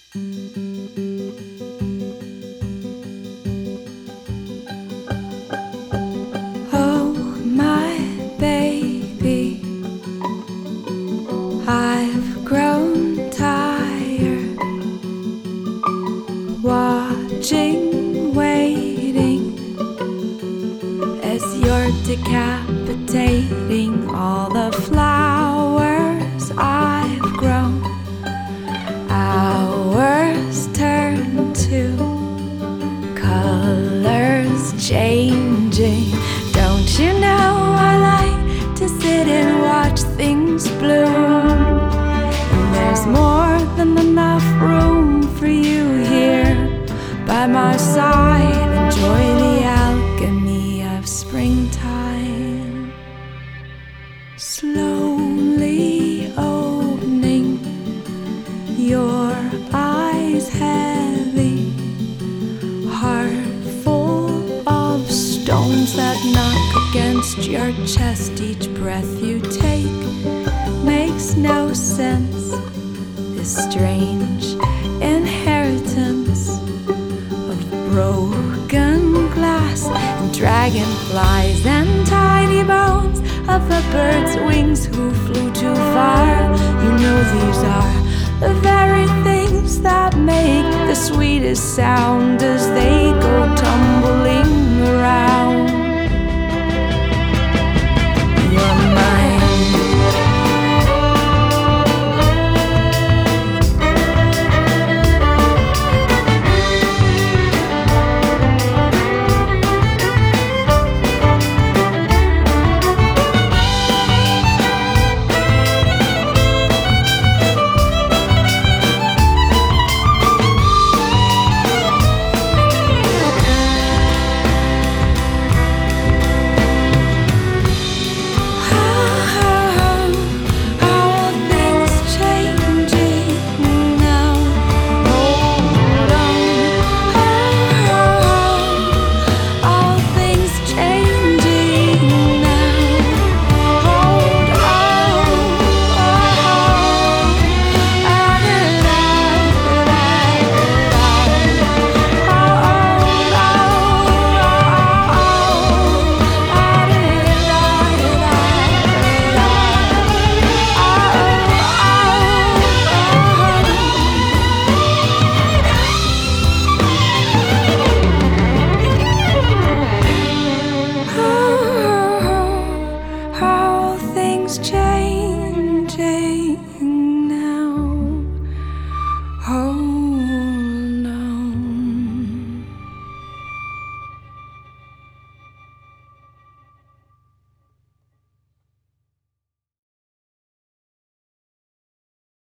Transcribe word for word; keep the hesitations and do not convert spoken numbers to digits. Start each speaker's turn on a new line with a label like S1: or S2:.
S1: Oh, my baby, I've grown tired watching, waiting as you're decapitating all the flowers I've grown. Hours turn to colors changing. Don't you know I like to sit and watch things bloom? And there's more than enough room for you here by my side. Enjoy the alchemy of springtime. Slowly opening your eyes, heavy, heart full of stones that knock against your chest. Each breath you take makes no sense. This strange inheritance of broken glass and dragonflies and tiny bones of a bird's wings who flew too far. You know these are the very things that make the sweetest sound as